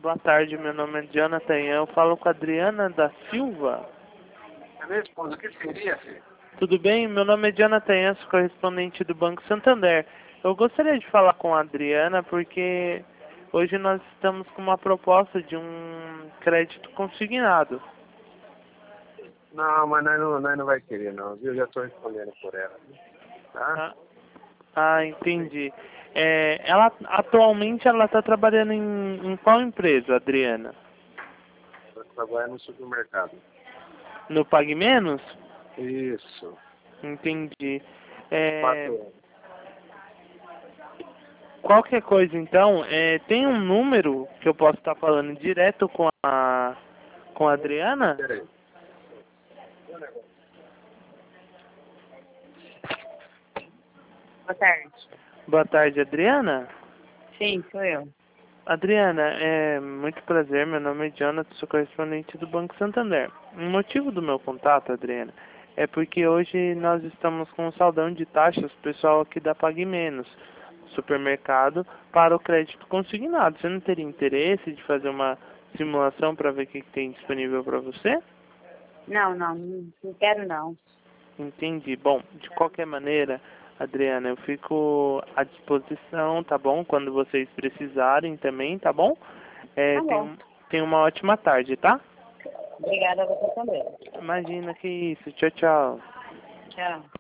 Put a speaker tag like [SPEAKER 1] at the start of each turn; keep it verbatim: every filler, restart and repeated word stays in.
[SPEAKER 1] boa tarde, meu nome é Jonathan, eu falo com a Adriana da Silva.
[SPEAKER 2] É minha esposa, o que seria, filho?
[SPEAKER 1] Tudo bem? Meu nome é Jonathan, eu sou correspondente do Banco Santander. Eu gostaria de falar com a Adriana porque hoje nós estamos com uma proposta de um crédito consignado.
[SPEAKER 2] Não, mas nós não, nós não vai querer não, viu? Eu já estou respondendo por ela, viu? Tá?
[SPEAKER 1] Ah, ah entendi. É, ela, atualmente ela está trabalhando em, em qual empresa, Adriana?
[SPEAKER 2] Ela trabalha no supermercado.
[SPEAKER 1] No Pague Menos?
[SPEAKER 2] Isso.
[SPEAKER 1] Entendi. É,
[SPEAKER 2] Quatro anos.
[SPEAKER 1] qualquer coisa então, é, tem um número que eu posso estar falando direto com a com a Adriana?
[SPEAKER 2] Peraí.
[SPEAKER 3] Boa tarde.
[SPEAKER 1] Boa tarde, Adriana.
[SPEAKER 3] Sim, sou eu.
[SPEAKER 1] Adriana, é muito prazer, meu nome é Jonathan, sou correspondente do Banco Santander. O motivo do meu contato, Adriana, é porque hoje nós estamos com um saldão de taxas, pessoal aqui da Pague Menos, supermercado, para o crédito consignado. Você não teria interesse de fazer uma simulação para ver o que que tem disponível para você?
[SPEAKER 3] Não, não, não quero não.
[SPEAKER 1] Entendi. Bom, de qualquer maneira, Adriana, eu fico à disposição, tá bom? Quando vocês precisarem também, tá bom? É,
[SPEAKER 3] Tá
[SPEAKER 1] tem,
[SPEAKER 3] bom.
[SPEAKER 1] um- tem uma ótima tarde, tá?
[SPEAKER 3] Obrigada a você também.
[SPEAKER 1] Imagina que isso. Tchau, tchau.
[SPEAKER 3] Tchau.